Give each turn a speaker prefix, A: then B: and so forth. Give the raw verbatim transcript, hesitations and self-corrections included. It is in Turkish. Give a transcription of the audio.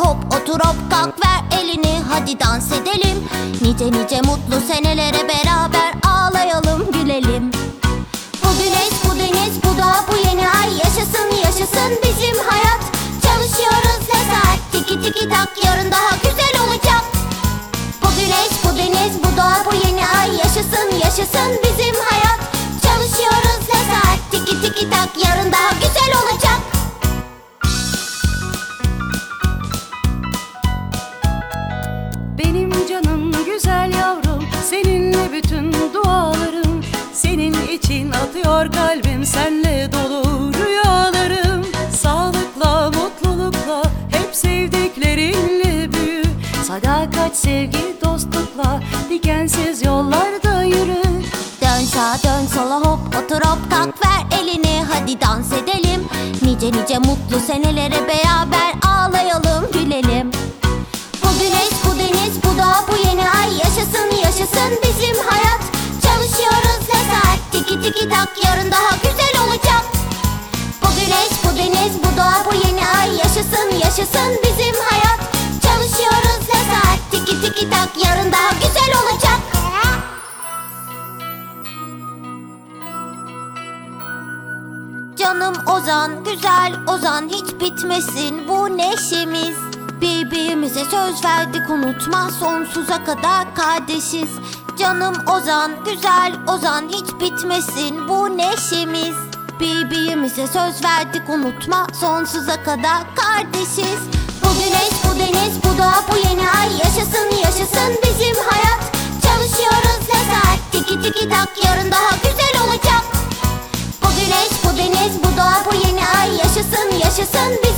A: hop, otur hop kalk, ver elini, hadi dans edelim. Nice nice mutlu senelere beraber ağlayalım, gülelim. Bu güneş, bu deniz, bu doğa, bu yeni ay, yaşasın yaşasın bizim hayat. Çalışıyoruz ne saat, tiki tiki tak, yarın daha güzel olacak. Bu güneş, bu deniz, bu doğa, bu yeni ay, yaşasın yaşasın bizim hayat. Çalışıyoruz ne saat, tiki tiki tak, yarın daha güzel olacak.
B: Benim canım güzel yavrum, seninle bütün dualarım. Senin için atıyor kalbim, senle dolu rüyalarım. Sağlıkla, mutlulukla, hep sevdiklerinle büyü. Sadakat, sevgi, dostlukla, dikensiz yollarda yürü.
A: Dön sağa dön sola hop, otur hop kalk, ver elini, hadi dans edelim. Nice nice mutlu senelere beraber ağlayalım, gülelim. Bu güneş, bu deniz, bu doğa, bu yeni ay, yaşasın yaşasın bizim hayat. Çalışıyoruz ne saat, tiki tiki tak, yarın daha güzel olacak. Bu güneş, bu deniz, bu doğa, bu yeni ay, yaşasın yaşasın bizim hayat. Çalışıyoruz ne saat, tiki tiki tak, yarın daha güzel olacak. Canım Ozan, güzel Ozan, hiç bitmesin bu neşemiz. Birbirimize söz verdik, unutma, sonsuza kadar kardeşiz. Canım Ozan, güzel Ozan, hiç bitmesin bu neşemiz. Birbirimize söz verdik, unutma, sonsuza kadar kardeşiz. Bu güneş, bu deniz, bu doğa, bu yeni ay, yaşasın yaşasın bizim hayat. Çalışıyoruz ne saat, tiki tiki tak, yarın daha güzel olacak. Bu güneş, bu deniz, bu doğa, bu yeni ay, yaşasın yaşasın bizim